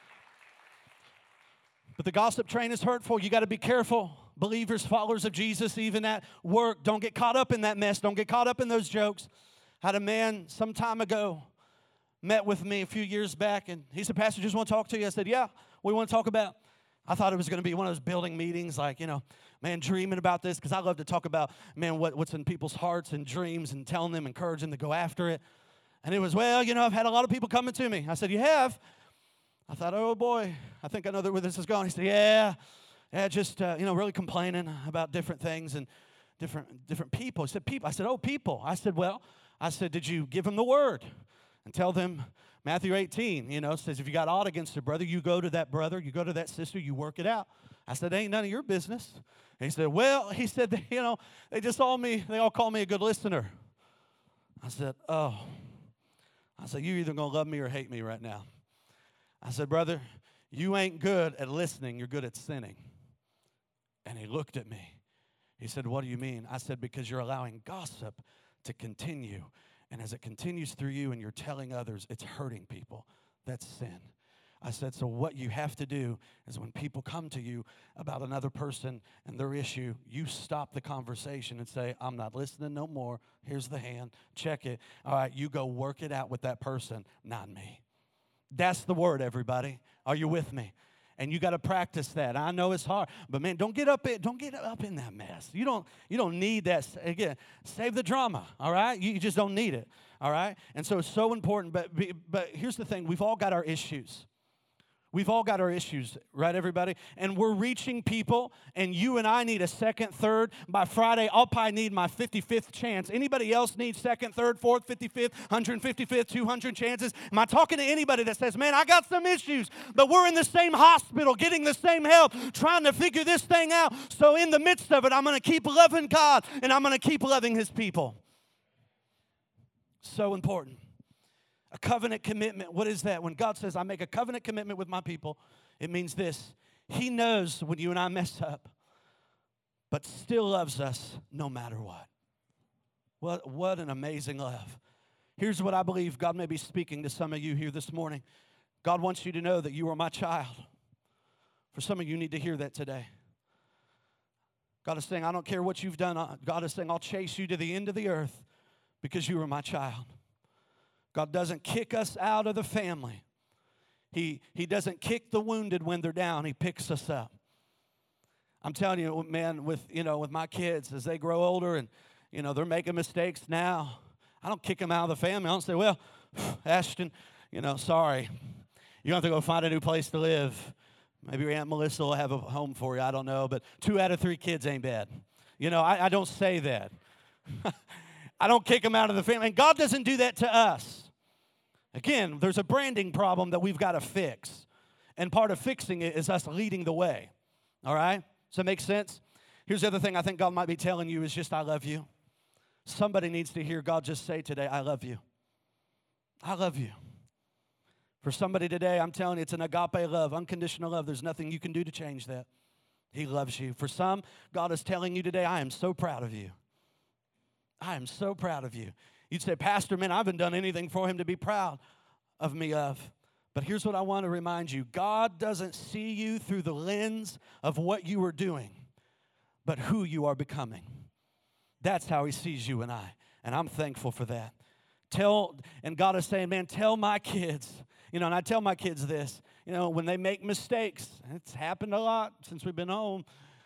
But the gossip train is hurtful. You got to be careful. Believers, followers of Jesus, even at work, don't get caught up in that mess. Don't get caught up in those jokes. Had a man some time ago met with me a few years back, and he said, Pastor, just want to talk to you. I said, yeah, what do you want to talk about? I thought it was going to be one of those building meetings, like, you know, man, dreaming about this, because I love to talk about, man, what, what's in people's hearts and dreams and telling them, encouraging them to go after it. And it was, well, you know, I've had a lot of people coming to me. I said, you have? I thought, oh, boy, I think I know where this is going. He said, yeah, yeah, just, uh, you know, really complaining about different things and different different people. He said, people. I said, oh, people. I said, well, I said, did you give them the word? And tell them, Matthew eighteen, you know, says if you got aught against a brother, you go to that brother, you go to that sister, you work it out. I said, ain't none of your business. And he said, well, he said, that, you know, they just all me, they all call me a good listener. I said, oh. I said, you're either going to love me or hate me right now. I said, brother, you ain't good at listening, you're good at sinning. And he looked at me. He said, what do you mean? I said, because you're allowing gossip to continue. And as it continues through you and you're telling others, it's hurting people. That's sin. I said, so what you have to do is when people come to you about another person and their issue, you stop the conversation and say, I'm not listening no more. Here's the hand. Check it. All right, you go work it out with that person, not me. That's the word, everybody. Are you with me? And you got to practice that. I know it's hard, but man, don't get up in, don't get up in that mess. You don't you don't need that. Again, save the drama. All right, you, you just don't need it. All right, and so it's so important. But but here's the thing: we've all got our issues. We've all got our issues, right, everybody? And we're reaching people, and you and I need a second, third. By Friday, I'll probably need my fifty-fifth chance. Anybody else need second, third, fourth, fifty-fifth, one hundred fifty-fifth, two hundred chances? Am I talking to anybody that says, man, I got some issues, but we're in the same hospital, getting the same help, trying to figure this thing out. So in the midst of it, I'm going to keep loving God, and I'm going to keep loving His people. So important. A covenant commitment. What is that? When God says, I make a covenant commitment with my people, it means this. He knows when you and I mess up, but still loves us no matter what. What, what an amazing love. Here's what I believe God may be speaking to some of you here this morning. God wants you to know that you are my child. For some of you, you need to hear that today. God is saying, I don't care what you've done. God is saying, I'll chase you to the end of the earth because you are my child. God doesn't kick us out of the family. He, he doesn't kick the wounded when they're down. He picks us up. I'm telling you, man, with, you know, with my kids, as they grow older and, you know, they're making mistakes now, I don't kick them out of the family. I don't say, well, Ashton, you know, sorry. You have to go find a new place to live. Maybe your Aunt Melissa will have a home for you. I don't know. But two out of three kids ain't bad. You know, I, I don't say that. I don't kick them out of the family. And God doesn't do that to us. Again, there's a branding problem that we've got to fix. And part of fixing it is us leading the way. All right? Does that make sense? Here's the other thing I think God might be telling you is just, I love you. Somebody needs to hear God just say today, I love you. I love you. For somebody today, I'm telling you, it's an agape love, unconditional love. There's nothing you can do to change that. He loves you. For some, God is telling you today, I am so proud of you. I am so proud of you. You'd say, Pastor, man, I haven't done anything for him to be proud of me of. But here's what I want to remind you. God doesn't see you through the lens of what you are doing, but who you are becoming. That's how he sees you and I. And I'm thankful for that. Tell, and God is saying, man, tell my kids, you know, and I tell my kids this, you know, when they make mistakes, it's happened a lot since we've been home.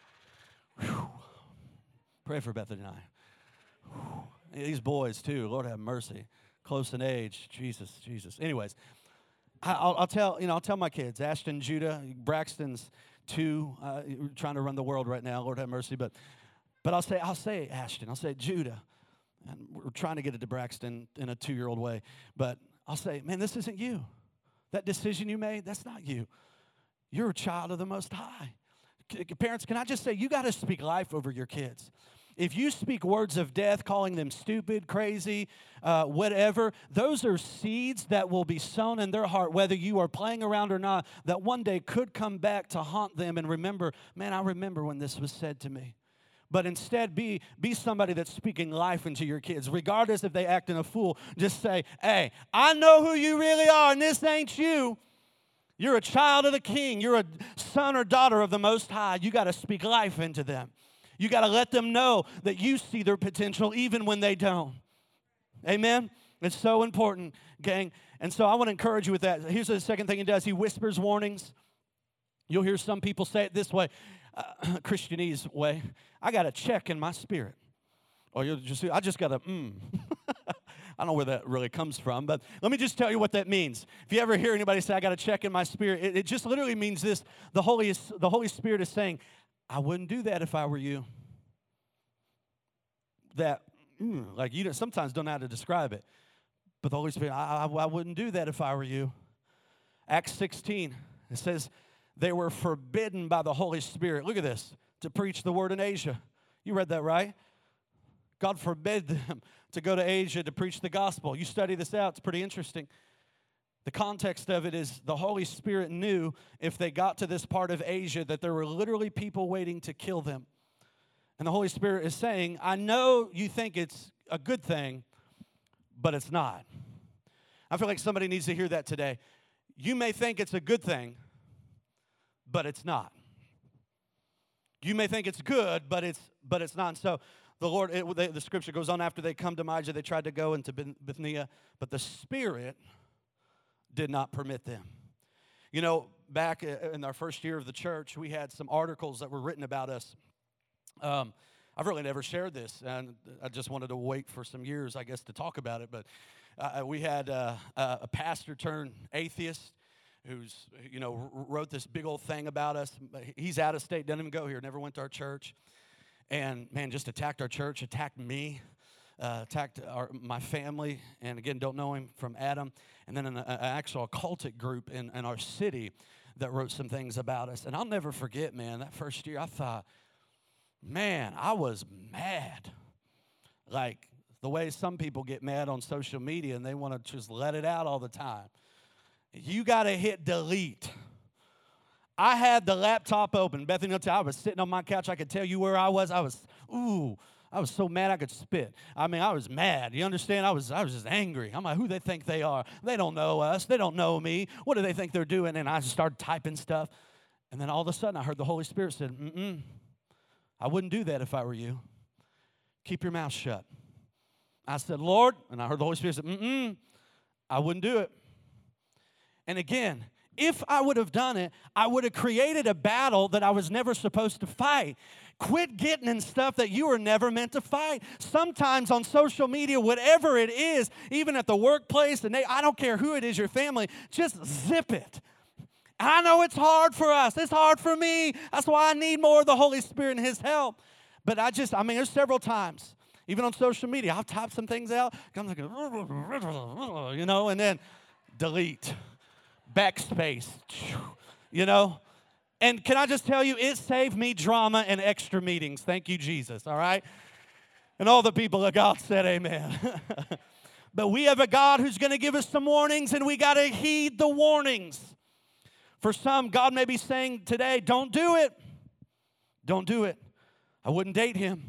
Whew. Pray for Bethany and I. Whew. These boys, too, Lord have mercy. Close in age, Jesus, Jesus. Anyways, I'll, I'll tell, you know, I'll tell my kids, Ashton, Judah, Braxton's two, uh, trying to run the world right now, Lord have mercy, but, but I'll say, I'll say Ashton, I'll say Judah. And we're trying to get it to Braxton in a two-year-old way. But I'll say, man, this isn't you. That decision you made, that's not you. You're a child of the Most High. Parents, can I just say, you got to speak life over your kids. If you speak words of death, calling them stupid, crazy, uh, whatever, those are seeds that will be sown in their heart, whether you are playing around or not, that one day could come back to haunt them and remember, man, I remember when this was said to me. But instead, be, be somebody that's speaking life into your kids. Regardless if they act in a fool, just say, hey, I know who you really are, and this ain't you. You're a child of the King. You're a son or daughter of the Most High. You got to speak life into them. You got to let them know that you see their potential even when they don't. Amen? It's so important, gang. And so I want to encourage you with that. Here's the second thing he does. He whispers warnings. You'll hear some people say it this way. Uh, Christianese way, I got a check in my spirit. Or you'll just, I just got a, mm. I don't know where that really comes from, but let me just tell you what that means. If you ever hear anybody say, I got a check in my spirit, it, it just literally means this. The Holy, is, the Holy Spirit is saying, I wouldn't do that if I were you. That, mm, like you sometimes don't know how to describe it. But the Holy Spirit, I, I, I wouldn't do that if I were you. Acts sixteen, it says, they were forbidden by the Holy Spirit, look at this, to preach the word in Asia. You read that right? God forbid them to go to Asia to preach the gospel. You study this out, it's pretty interesting. The context of it is the Holy Spirit knew if they got to this part of Asia that there were literally people waiting to kill them. And the Holy Spirit is saying, I know you think it's a good thing, but it's not. I feel like somebody needs to hear that today. You may think it's a good thing, but it's not. You may think it's good, but it's but it's not. And so the Lord, it, they, the scripture goes on, after they come to Mysia, they tried to go into Bithynia, but the Spirit did not permit them. You know, back in our first year of the church, we had some articles that were written about us. Um, I've really never shared this, and I just wanted to wait for some years, I guess, to talk about it. But uh, we had uh, a pastor turned atheist who's, you know, wrote this big old thing about us. He's out of state, doesn't even go here, never went to our church. And, man, just attacked our church, attacked me, uh, attacked our, my family, and, again, don't know him from Adam. And then an, an actual occultic group in, in our city that wrote some things about us. And I'll never forget, man, that first year I thought, man, I was mad. Like the way some people get mad on social media and they want to just let it out all the time. You got to hit delete. I had the laptop open. Bethany will tell you, I was sitting on my couch. I could tell you where I was. I was, ooh, I was so mad I could spit. I mean, I was mad. You understand? I was I was just angry. I'm like, who they think they are? They don't know us. They don't know me. What do they think they're doing? And I just started typing stuff. And then all of a sudden, I heard the Holy Spirit said, mm-mm, I wouldn't do that if I were you. Keep your mouth shut. I said, Lord, and I heard the Holy Spirit say, mm-mm, I wouldn't do it. And again, if I would have done it, I would have created a battle that I was never supposed to fight. Quit getting in stuff that you were never meant to fight. Sometimes on social media, whatever it is, even at the workplace, and they, I don't care who it is, your family, just zip it. I know it's hard for us. It's hard for me. That's why I need more of the Holy Spirit and His help. But I just, I mean, there's several times, even on social media, I'll type some things out. I'm like, you know, and then delete, backspace, you know. And can I just tell you, it saved me drama and extra meetings. Thank you, Jesus, all right? And all the people of God said amen. But we have a God who's going to give us some warnings, and we got to heed the warnings. For some, God may be saying today, don't do it. Don't do it. I wouldn't date him.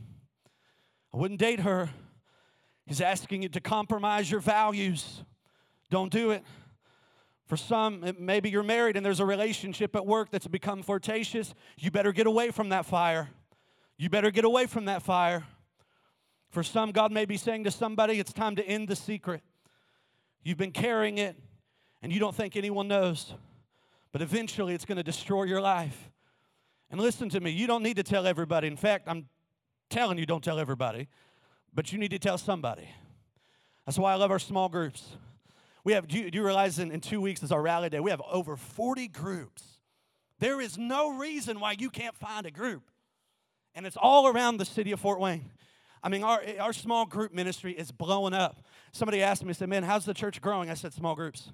I wouldn't date her. He's asking you to compromise your values. Don't do it. For some, it, maybe you're married and there's a relationship at work that's become flirtatious. You better get away from that fire. You better get away from that fire. For some, God may be saying to somebody, it's time to end the secret. You've been carrying it and you don't think anyone knows. But eventually it's going to destroy your life. And listen to me, you don't need to tell everybody. In fact, I'm telling you, don't tell everybody. But you need to tell somebody. That's why I love our small groups. We have, do you, do you realize in, in two weeks is our rally day, we have over forty groups. There is no reason why you can't find a group. And it's all around the city of Fort Wayne. I mean, our, our small group ministry is blowing up. Somebody asked me, said, man, how's the church growing? I said, small groups.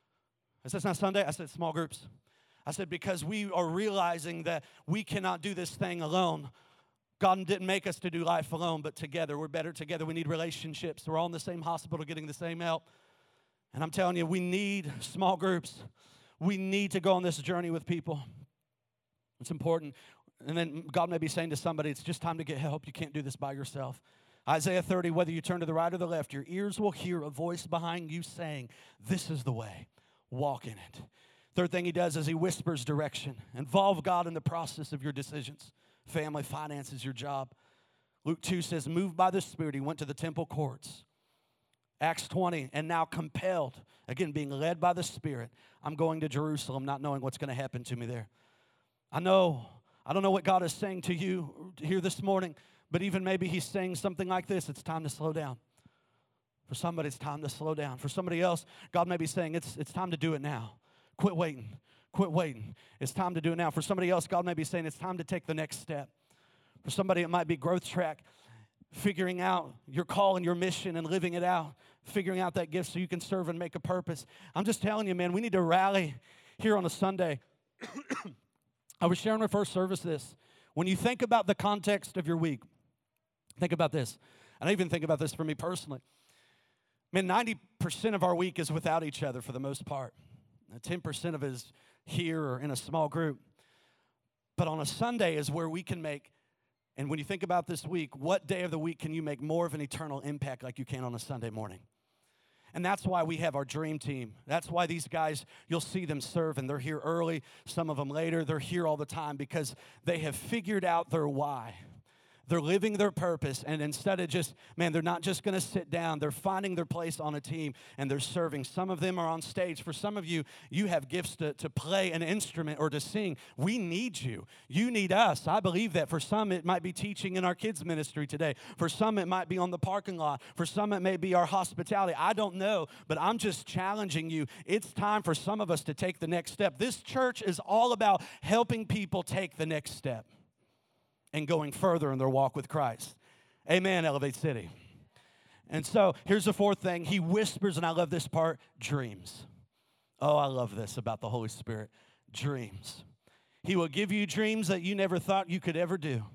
I said, it's not Sunday. I said, small groups. I said, because we are realizing that we cannot do this thing alone. God didn't make us to do life alone, but together. We're better together. We need relationships. We're all in the same hospital getting the same help. And I'm telling you, we need small groups. We need to go on this journey with people. It's important. And then God may be saying to somebody, it's just time to get help. You can't do this by yourself. Isaiah thirty, whether you turn to the right or the left, your ears will hear a voice behind you saying, this is the way. Walk in it. Third thing he does is he whispers direction. Involve God in the process of your decisions. Family, finances, your job. Luke two says, moved by the Spirit, he went to the temple courts. Acts twenty, and now compelled, again, being led by the Spirit, I'm going to Jerusalem, not knowing what's going to happen to me there. I know, I don't know what God is saying to you here this morning, but even maybe he's saying something like this, it's time to slow down. For somebody, it's time to slow down. For somebody else, God may be saying, it's, it's time to do it now. Quit waiting. Quit waiting. It's time to do it now. For somebody else, God may be saying, it's time to take the next step. For somebody, it might be growth track, figuring out your call and your mission and living it out, figuring out that gift so you can serve and make a purpose. I'm just telling you, man, we need to rally here on a Sunday. I was sharing our first service this. When you think about the context of your week, think about this. And I even think about this for me personally. Man, ninety percent of our week is without each other for the most part. ten percent of it is here or in a small group. But on a Sunday is where we can make, and when you think about this week, what day of the week can you make more of an eternal impact like you can on a Sunday morning? And that's why we have our dream team. That's why these guys, you'll see them serve, and they're here early, some of them later. They're here all the time because they have figured out their why. They're living their purpose, and instead of just, man, they're not just going to sit down. They're finding their place on a team, and they're serving. Some of them are on stage. For some of you, you have gifts to, to play an instrument or to sing. We need you. You need us. I believe that. For some, it might be teaching in our kids' ministry today. For some, it might be on the parking lot. For some, it may be our hospitality. I don't know, but I'm just challenging you. It's time for some of us to take the next step. This church is all about helping people take the next step and going further in their walk with Christ. Amen, Elevate City. And so here's the fourth thing. He whispers, and I love this part, dreams. Oh, I love this about the Holy Spirit. Dreams. He will give you dreams that you never thought you could ever do.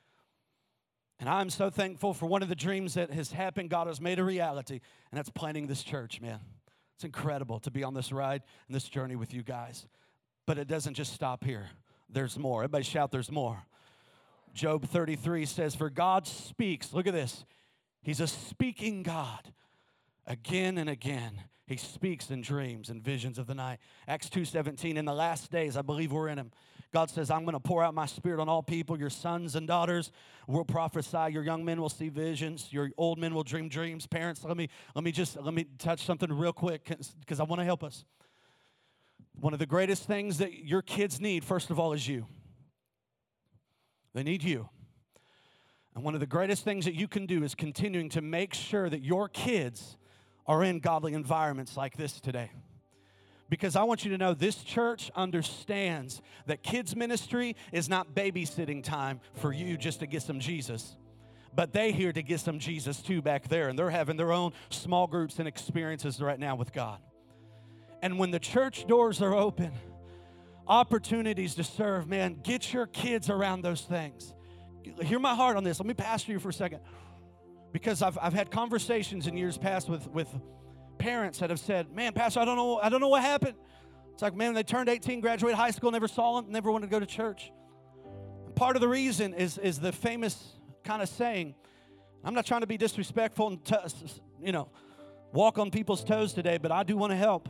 And I'm so thankful for one of the dreams that has happened, God has made a reality, and that's planting this church, man. It's incredible to be on this ride and this journey with you guys. But it doesn't just stop here. There's more. Everybody shout, there's more. Job thirty-three says, for God speaks. Look at this. He's a speaking God. Again and again, he speaks in dreams and visions of the night. Acts two seventeen, in the last days, I believe we're in him, God says, I'm going to pour out my spirit on all people. Your sons and daughters will prophesy. Your young men will see visions. Your old men will dream dreams. Parents, let me, let me just, let me touch something real quick because I want to help us. One of the greatest things that your kids need, first of all, is you. They need you. And one of the greatest things that you can do is continuing to make sure that your kids are in godly environments like this today. Because I want you to know this church understands that kids ministry is not babysitting time for you just to get some Jesus. But they here to get some Jesus too back there. And they're having their own small groups and experiences right now with God. And when the church doors are open, opportunities to serve, man, get your kids around those things. Hear my heart on this. Let me pastor you for a second. Because I've, I've had conversations in years past with, with parents that have said, man, Pastor, I don't know, I don't know what happened. It's like, man, they turned eighteen, graduated high school, never saw them, never wanted to go to church. And part of the reason is, is the famous kind of saying, I'm not trying to be disrespectful and, t- you know, walk on people's toes today, but I do want to help.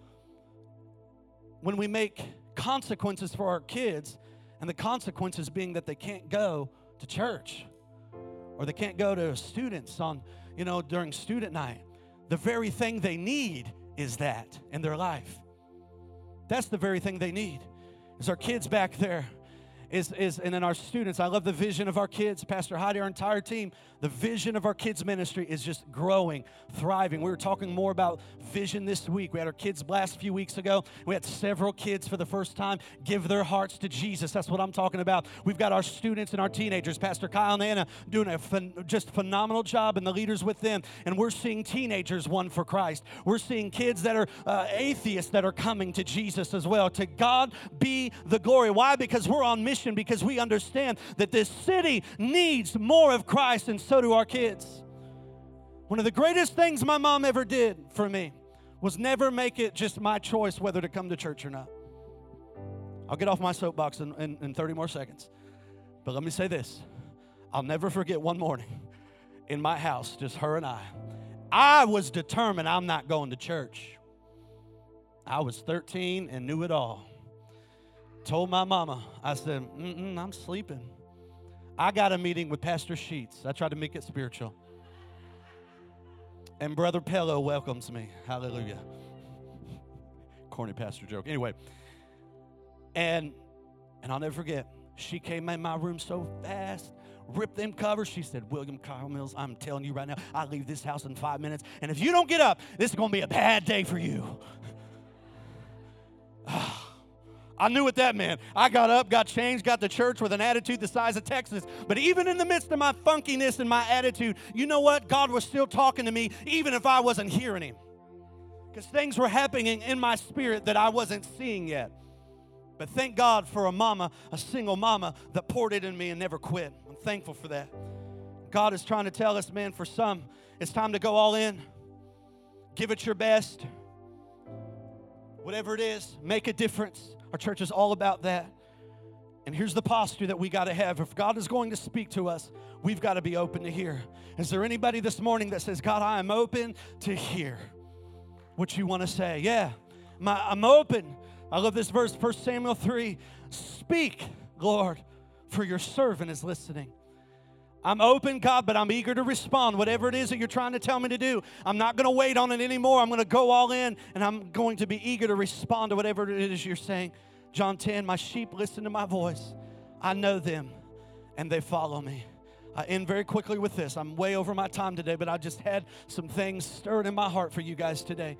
When we make consequences for our kids, and the consequences being that they can't go to church, or they can't go to students on, you know, during student night. The very thing they need is that in their life. That's the very thing they need. Is our kids back there. Is, is, and then our students. I love the vision of our kids. Pastor Heidi, our entire team, the vision of our kids ministry is just growing, thriving. We were talking more about vision this week. We had our kids blast a few weeks ago. We had several kids for the first time give their hearts to Jesus. That's what I'm talking about. We've got our students and our teenagers, Pastor Kyle and Anna, doing a ph- just phenomenal job, and the leaders with them. And we're seeing teenagers won for Christ. We're seeing kids that are uh, atheists that are coming to Jesus as well. To God be the glory. Why? Because we're on mission. Because we understand that this city needs more of Christ, and so do our kids. One of the greatest things my mom ever did for me was never make it just my choice whether to come to church or not. I'll get off my soapbox in, in, in thirty more seconds. But let me say this. I'll never forget one morning in my house, just her and I. I was determined I'm not going to church. I was thirteen and knew it all. Told my mama, I said, mm-mm, I'm sleeping. I got a meeting with Pastor Sheets. I tried to make it spiritual. And Brother Pello welcomes me. Hallelujah. Corny pastor joke. Anyway, and and I'll never forget, she came in my room so fast, ripped them covers. She said, William Kyle Mills, I'm telling you right now, I leave this house in five minutes. And if you don't get up, this is going to be a bad day for you. I knew what that meant. I got up, got changed, got to church with an attitude the size of Texas. But even in the midst of my funkiness and my attitude, you know what? God was still talking to me even if I wasn't hearing him. Because things were happening in my spirit that I wasn't seeing yet. But thank God for a mama, a single mama that poured it in me and never quit. I'm thankful for that. God is trying to tell us, man, for some, it's time to go all in. Give it your best. Whatever it is, make a difference. Our church is all about that. And here's the posture that we got to have. If God is going to speak to us, we've got to be open to hear. Is there anybody this morning that says, God, I am open to hear what you want to say? Yeah, my, I'm open. I love this verse, First Samuel three. Speak, Lord, for your servant is listening. I'm open, God, but I'm eager to respond. Whatever it is that you're trying to tell me to do, I'm not going to wait on it anymore. I'm going to go all in, and I'm going to be eager to respond to whatever it is you're saying. John ten, my sheep listen to my voice. I know them, and they follow me. I end very quickly with this. I'm way over my time today, but I just had some things stirred in my heart for you guys today.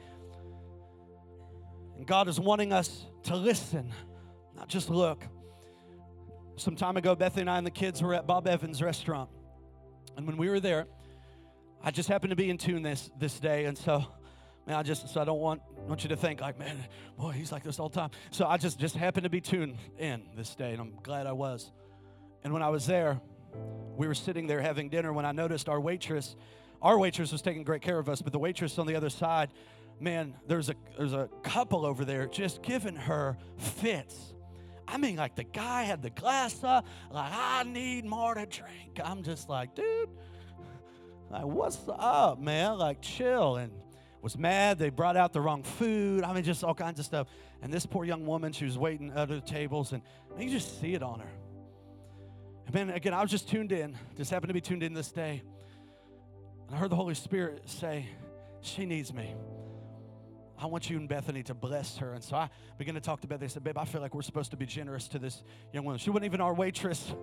And God is wanting us to listen, not just look. Some time ago, Bethany and I and the kids were at Bob Evans' restaurant. And when we were there, I just happened to be in tune this this day. And so, man, I just, so I don't want, want you to think like, man, boy, he's like this all the time. So I just, just happened to be tuned in this day, and I'm glad I was. And when I was there, we were sitting there having dinner when I noticed our waitress, our waitress was taking great care of us, but the waitress on the other side, man, there's a there's a couple over there just giving her fits. I mean, like the guy had the glass up, like, I need more to drink. I'm just like, dude, like, what's up, man? Like, chill. And was mad. They brought out the wrong food. I mean, just all kinds of stuff. And this poor young woman, she was waiting at other tables, and man, you just see it on her. And man, again, I was just tuned in, just happened to be tuned in this day. And I heard the Holy Spirit say, she needs me. I want you and Bethany to bless her. And so I began to talk to Bethany. I said, babe, I feel like we're supposed to be generous to this young woman. She wasn't even our waitress.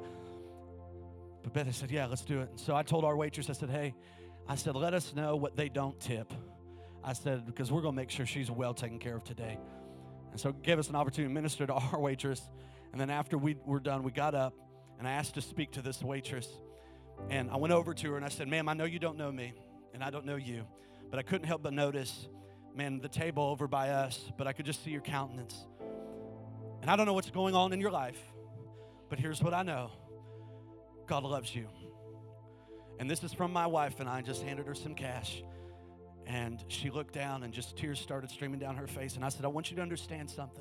But Bethany said, yeah, let's do it. And so I told our waitress, I said, hey, I said, let us know what they don't tip. I said, because we're going to make sure she's well taken care of today. And so it gave us an opportunity to minister to our waitress. And then after we were done, we got up, and I asked to speak to this waitress. And I went over to her, and I said, ma'am, I know you don't know me, and I don't know you. But I couldn't help but notice, man, the table over by us, but I could just see your countenance. And I don't know what's going on in your life, but here's what I know. God loves you. And this is from my wife, and I just handed her some cash. And she looked down, and just tears started streaming down her face. And I said, I want you to understand something.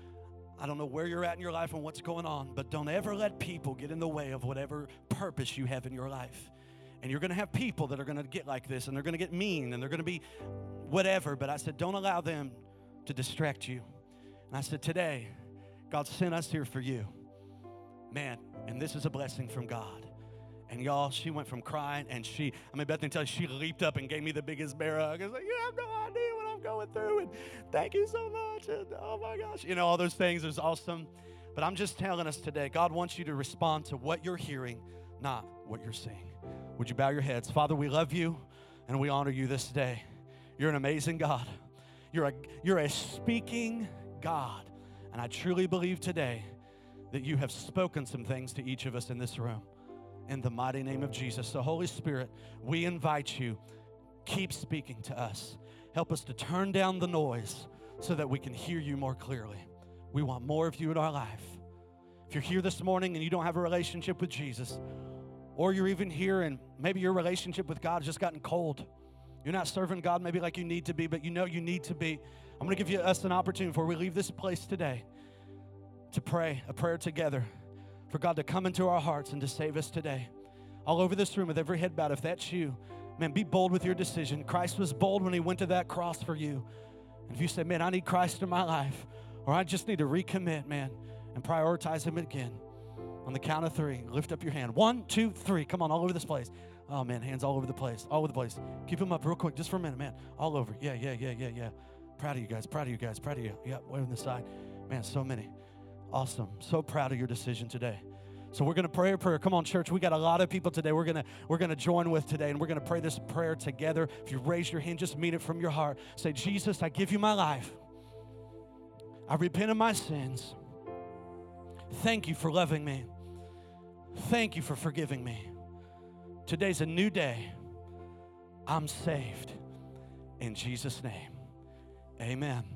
I don't know where you're at in your life and what's going on, but don't ever let people get in the way of whatever purpose you have in your life. And you're going to have people that are going to get like this, and they're going to get mean, and they're going to be whatever. But I said, don't allow them to distract you. And I said, today, God sent us here for you. Man, and this is a blessing from God. And y'all, she went from crying, and she, I mean, Bethany tell you, she leaped up and gave me the biggest bear hug. I was like, you have no idea what I'm going through, and thank you so much, and oh my gosh. You know, all those things is awesome. But I'm just telling us today, God wants you to respond to what you're hearing, not what you're seeing. Would you bow your heads? Father, we love you, and we honor you this day. You're an amazing God. You're a, you're a speaking God. And I truly believe today that you have spoken some things to each of us in this room. In the mighty name of Jesus. So Holy Spirit, we invite you, keep speaking to us. Help us to turn down the noise so that we can hear you more clearly. We want more of you in our life. If you're here this morning and you don't have a relationship with Jesus, or you're even here and maybe your relationship with God has just gotten cold. You're not serving God maybe like you need to be, but you know you need to be. I'm going to give you us an opportunity before we leave this place today to pray a prayer together for God to come into our hearts and to save us today. All over this room with every head bowed, if that's you, man, be bold with your decision. Christ was bold when he went to that cross for you. And if you say, man, I need Christ in my life, or I just need to recommit, man, and prioritize him again. On the count of three, lift up your hand. One, two, three. Come on, all over this place. Oh, man, hands all over the place, all over the place. Keep them up real quick, just for a minute, man. All over. Yeah, yeah, yeah, yeah, yeah. Proud of you guys, proud of you guys, proud of you. Yeah, way on the side. Man, so many. Awesome. So proud of your decision today. So we're going to pray a prayer. Come on, church. We got a lot of people today we're going to we're going to join with today, and we're going to pray this prayer together. If you raise your hand, just mean it from your heart. Say, Jesus, I give you my life. I repent of my sins. Thank you for loving me. Thank you for forgiving me. Today's a new day. I'm saved. In Jesus' name, amen.